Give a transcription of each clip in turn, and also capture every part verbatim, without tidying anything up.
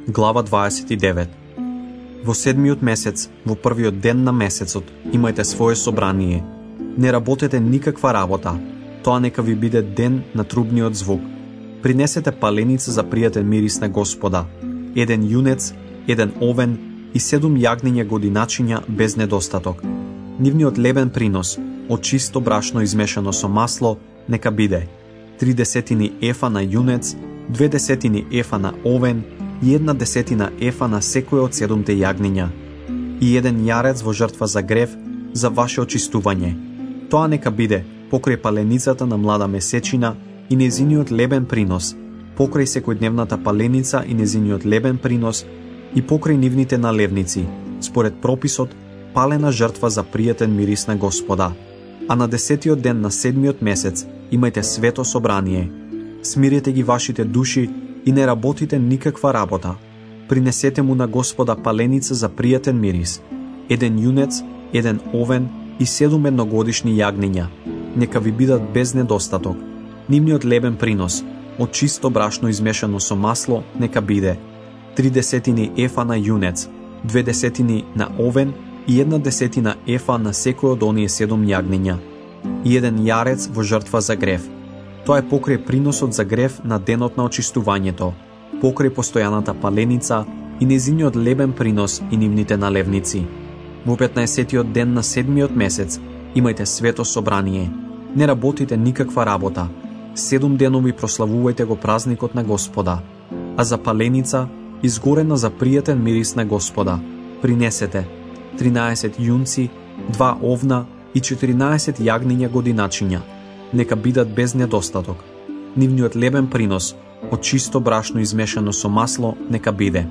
Глава дваесет и девет. Во седмиот месец, во првиот ден на месецот, имајте свое собрание. Не работете никаква работа. Тоа нека ви биде ден на трубниот звук. Принесете паленица за пријатен мирис на Господа, еден јунец, еден овен и седум јагниња годиначиња без недостаток. Нивниот лебен принос, од чисто брашно измешано со масло, нека биде три десетини ефа на јунец, две десетини ефа на овен и една десетина ефа на секој од седумте јагниња, и еден јарец во жртва за грев за ваше очистување. Тоа нека биде покрај паленицата на млада месечина и незиниот лебен принос, покрај секојдневната паленица и незиниот лебен принос и покрај нивните налевници, според прописот, палена жртва за пријатен мирис на Господа. А на десетиот ден на седмиот месец имајте свето собрание. Смирете ги вашите души и не работите никаква работа. Принесете му на Господа паленица за пријатен мирис, еден јунец, еден овен и седум едногодишни јагниња. Нека ви бидат без недостаток. Нивниот лебен принос, од чисто брашно измешано со масло, нека биде три десетини ефа на јунец, две десетини на овен и една десетина ефа на секој од оние седум јагниња, и еден јарец во жртва за грев. Тоа е покрај приносот за грев на денот на очистувањето, покрај постојаната паленица и незиниот лебен принос и нивните налевници. Во петнаесеттиот ден на седмиот месец имајте свето собрание. Не работите никаква работа. Седум денови прославувајте го празникот на Господа. А за паленица, изгорена за пријатен мирис на Господа, принесете тринаесет јунци, два овна и четиринаесет јагниња годиначиња. Нека бидат без недостаток. Нивниот лебен принос, од чисто брашно измешано со масло, нека биде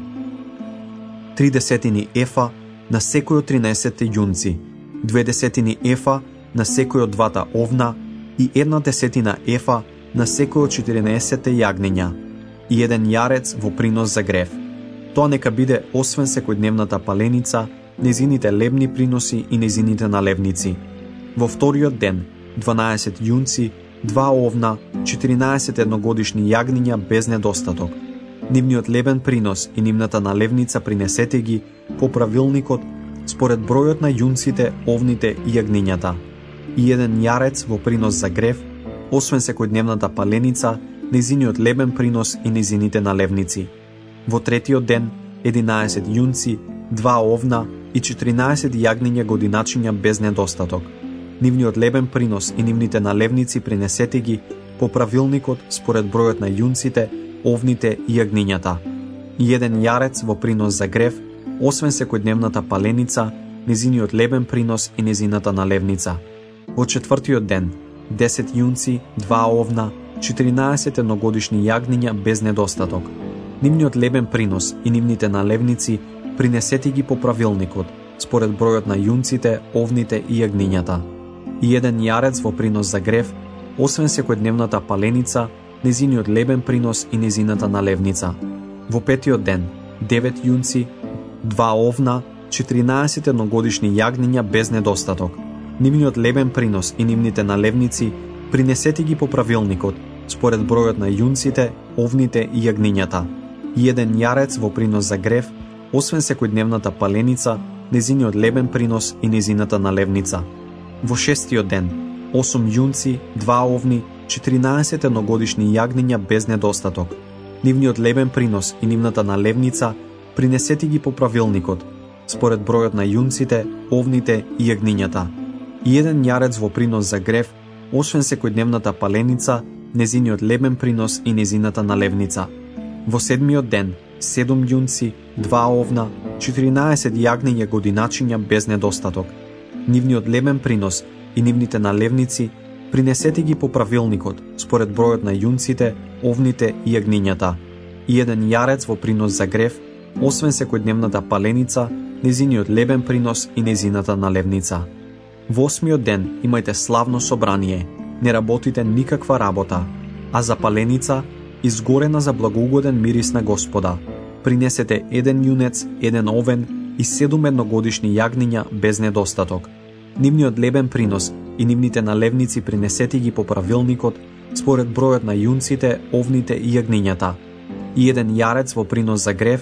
три десетини ефа на секој од тринаесетте јунци, две десетини ефа на секој од двата овна и една десетина ефа на секој од четиринаесетте јагниња и еден јарец во принос за грев. Тоа нека биде освен секојдневната паленица, незините лебни приноси и незините налевници. Во вториот ден, дванаесет јунци, два овна, четиринаесет едногодишни јагниња без недостаток. Нивниот лебен принос и нивната налевница принесете ги по правилникот според бројот на јунците, овните и јагнињата. И еден јарец во принос за грев, освен секојдневната паленица, незиниот лебен принос и незините налевници. Во третиот ден, единаесет јунци, два овна и четиринаесет јагниња годиначиња без недостаток. Нивниот лебен принос и нивните налевници принесете ги по правилникот според бројот на јунците, овните и јагнињата. И еден јарец во принос за грев, освен секојдневната паленица, незиниот лебен принос и незината налевница. Во четвртиот ден, десет јунци, два овна, четиринаесет едногодишни јагниња без недостаток. Нивниот лебен принос и нивните налевници принесете ги по правилникот според бројот на јунците, овните и јагнињата. И еден јарец во принос за грев, освен секојдневната паленица, незиниот лебен принос и незината налевница. Во петиот ден, девет јунци, два овна, четиринаесет едногодишни јагниња без недостаток. Нивниот лебен принос и нивните налевници принесете ги по правилникот според бројот на јунците, овните и јагнињата. И еден јарец во принос за грев, освен секојдневната паленица, незиниот лебен принос и незината налевница. Во шестиот ден, осум јунци, два овни, четиринаесет едногодишни јагниња без недостаток. Нивниот лебен принос и нивната налевница принесете ги по правилникот според бројот на јунците, овните и јагнињата. И еден јарец во принос за грев, освен секојдневната паленица, незиниот лебен принос и незината налевница. Во седмиот ден, седум јунци, два овна, четиринаесет јагниња годиначиња без недостаток. Нивниот лебен принос и нивните налевници принесете ги по правилникот според бројот на јунците, овните и јагнињата. И еден јарец во принос за грев, освен секојдневната паленица, незиниот лебен принос и незината налевница. Во осмиот ден имајте славно собрание, не работите никаква работа, а за паленица, изгорена за благоугоден мирис на Господа, принесете еден јунец, еден овен и седум едногодишни јагниња без недостаток. Нивниот лебен принос и нивните налевници принесете ги по правилникот според бројот на јунците, овните и јагнињата. И еден јарец во принос за грев,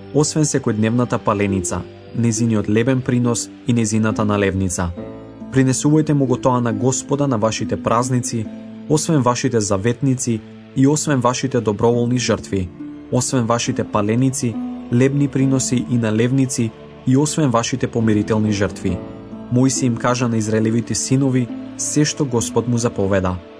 освен секојдневната паленица, незиниот лебен принос и незината налевница. Принесувајте му го тоа на Господа на вашите празници, освен вашите заветници и освен вашите доброволни жртви, освен вашите паленици, лебни приноси и налевници и освен вашите помирителни жртви. Мојси им кажа на израелевите синови се што Господ му заповеда.